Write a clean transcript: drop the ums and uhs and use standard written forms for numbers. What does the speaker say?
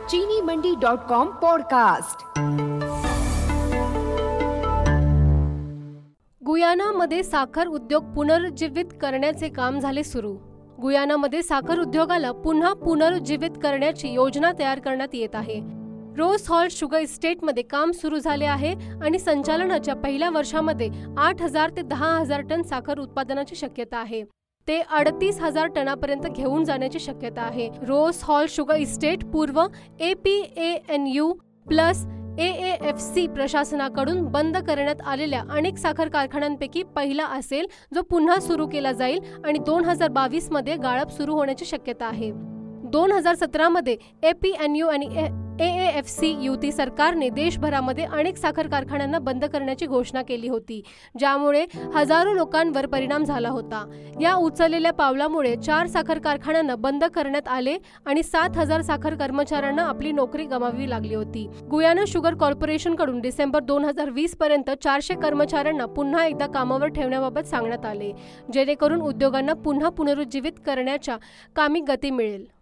चीनीमंडी.com podcast. गुयानामध्ये साखर उद्योग पुनरुज्जीवित करण्याचे काम झाले सुरू। गुयानामध्ये साखर उद्योगाला पुन्हा पुनरुज्जीवित करण्याची योजना तयार करण्यात येत आहे। रोज हॉल शुगर इस्टेटमध्ये काम सुरू झाले आहे आणि संचालनाच्या पहिल्या वर्षामध्ये 8,000 ते 10,000 टन साखर उत्पादनाची शक्यता आहे। ते 38,000 टनापर्यंत घेऊन जाण्याची शक्यता आहे। रोज हॉल शुगर इस्टेट पूर्व APANU प्लस AAFC प्रशासनाकडून बंद करण्यात आलेल्या अनेक साखर कारखान्यांपैकी पहिला असेल जो पुन्हा सुरू केला जाईल आणि 2022 मध्ये गाळप सुरू होण्याची शक्यता आहे। 2017 मध्ये APANU आणि AAFC युती सरकारने देशभरामध्ये अनेक साखर कारखान्यांना बंद करण्याची घोषणा केली होती, ज्यामुळे हजारो लोकांवर परिणाम झाला होता। या उचललेल्या पावलामुळे 4 साखर कारखान्यांना बंद करण्यात आले आणि 7,000 साखर कर्मचाऱ्यांना आपली नोकरी गमावावी लागली होती। गुयाना शुगर कॉर्पोरेशनकडून डिसेंबर 2020 पर्यंत 400 कर्मचाऱ्यांना पुन्हा एकदा कामावर ठेवण्याबाबत सांगण्यात आले, जेणेकरून उद्योगांना पुन्हा पुनरुज्जीवित करण्याच्या कामी गती मिळेल।